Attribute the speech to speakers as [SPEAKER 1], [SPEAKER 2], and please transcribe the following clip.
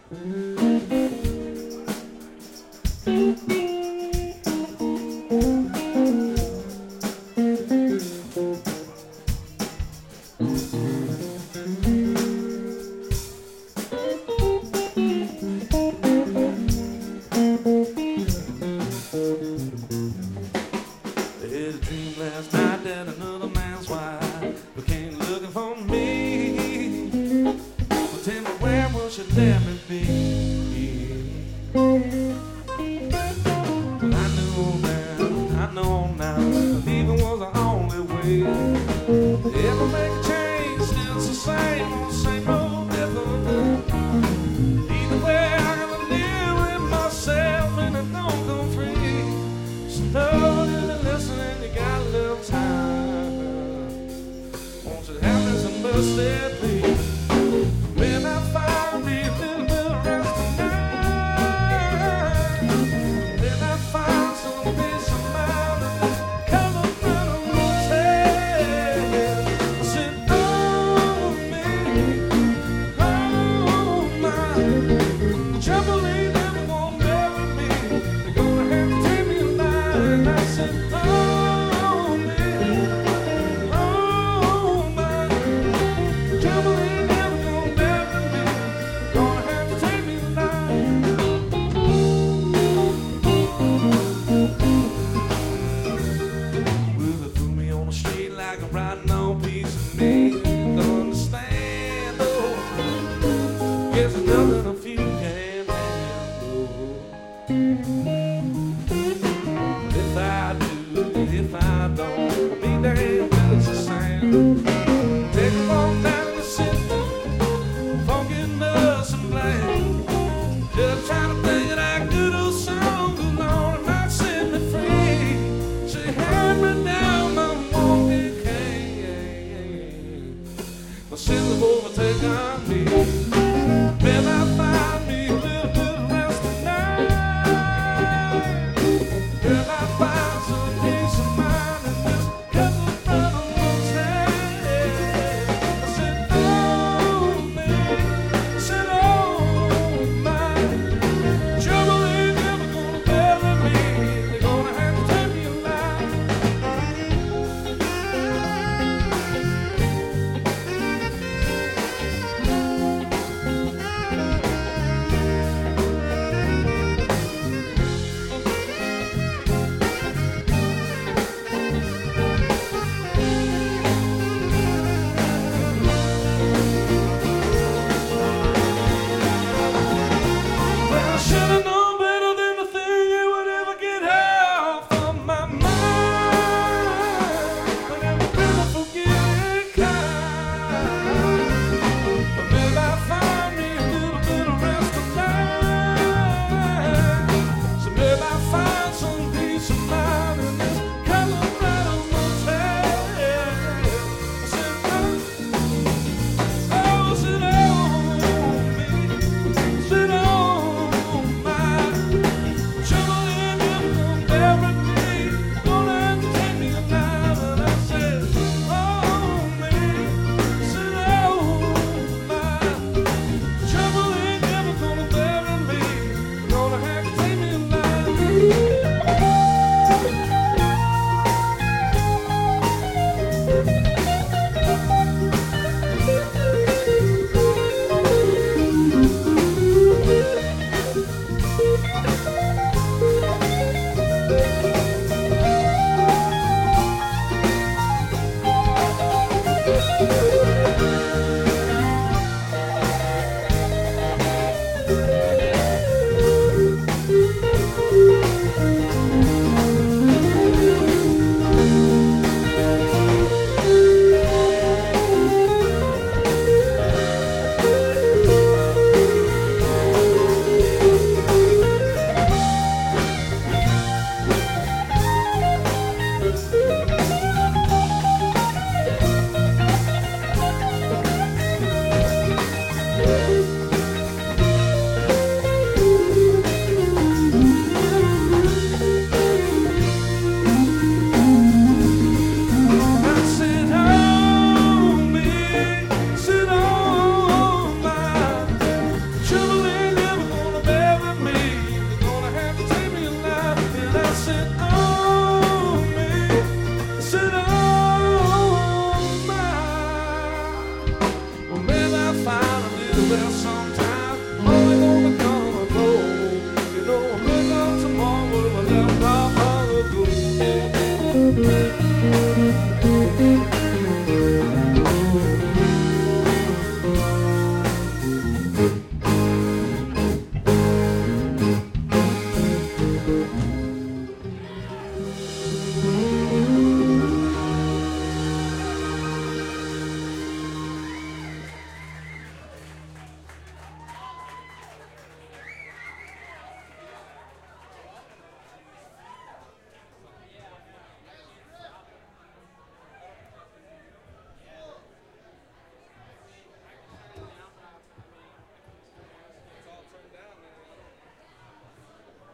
[SPEAKER 1] had a dream last night that another man's wife came looking for me. Well, tell me, where will she let me be? Well, I know now, leaving was the only way. If I make a change, still it's the same old different. Either way, I gotta live with myself and I don't come free. So slowly listening, you got a little time. Won't you have me some mercy, please? When I finally a little bit of rest tonight, then I find some peace of mind and come up out of my head. Sit on me, oh my, trouble ain't never gonna bury me. They're gonna have to take me alive. And I said, oh me, oh my, trouble ain't never gonna bury me. Gonna have to take me alive. Well, they threw me on the street like a rotten old piece of meat. Don't understand, though. Guess there's nothing I feel.